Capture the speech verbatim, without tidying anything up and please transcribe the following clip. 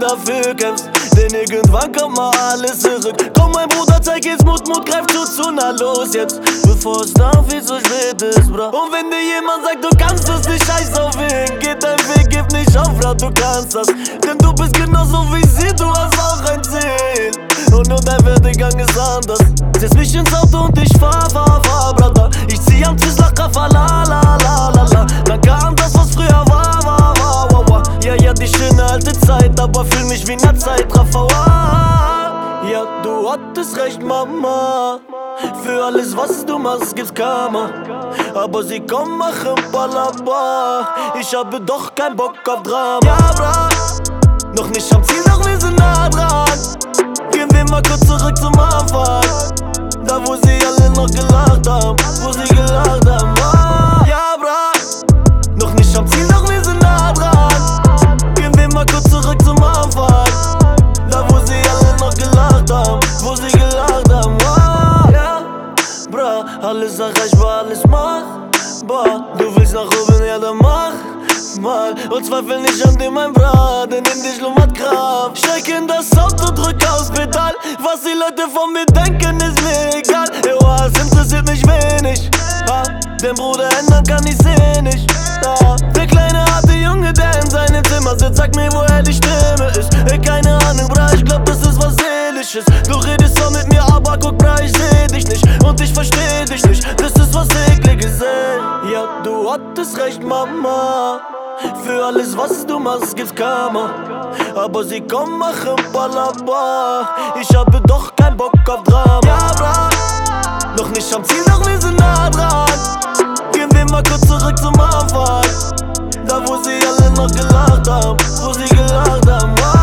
dafür kämpfst, denn irgendwann kommt mal alles zurück. Komm mein Bruder, zeig jetzt Mut, Mut, greif zu, zu, na los jetzt, bevor es dann viel zu spät ist, bra. Und wenn dir jemand sagt, du kannst es nicht, scheiß auf ihn, geht dein Weg, gib nicht auf, bra, du kannst das. Denn du bist genauso wie sie, du hast auch ein Ziel. Und nur dein Werdegang ist anders. Setz mich ins Auto und ich fahr, fahr, fahr, Brother. Ich zieh am Tschüsslacher, fahr, la, la, la, la, la. Danke an das, was früher war, war, war, war, war. Ja, ja, die schöne alte Zeit, aber fühl mich wie in der Zeitraffer. Ja, du hattest recht, Mama. Für alles, was du machst, gibt's Karma. Aber sie kommen, machen Balaba. Ich habe doch keinen Bock auf Drama. Ja, bra, noch nicht am Ziel, doch wir sind nah dran. Gehen wir mal kurz zurück zum Anfang, da wo sie alle noch gelacht haben, wo sie gelacht haben. Ah, ja, bra, noch nicht am Ziel, doch wir sind nah dran. Gehen wir mal kurz zurück zum Anfang, da wo sie alle noch gelacht haben, wo sie gelacht haben. Ah, ja, bra, alles erreichbar, alles machbar. Du willst nach oben, ja dann mach mal. Und zweifel nicht an dir, mein Brat, denn in dir schlummert Kraft. Steig in das Auto, drück aufs Pedal. Was die Leute von mir denken, ist mir egal. Ewa, es interessiert mich wenig. Ha, den Bruder ändern kann ich seh nicht. Ha, der kleine harte Junge, der in seinem Zimmer sitzt, sag mir, woher die Stimme ist. Ey, keine Ahnung, bra, ich glaub, das ist was Seelisches. Du redest so mit mir, aber guck, bra, ich seh dich nicht. Und ich versteh dich nicht, das ist was Ekliges, ey. Ja, du hattest recht, Mama. Für alles, was du machst, gibt's Karma. Aber sie kommen, machen Balaba. Ich habe doch keinen Bock auf Drama. Ja, bra, noch nicht am Ziel, doch wir sind nah dran. Gehen wir mal kurz zurück zum Anfang, da wo sie alle noch gelacht haben, wo sie gelacht haben.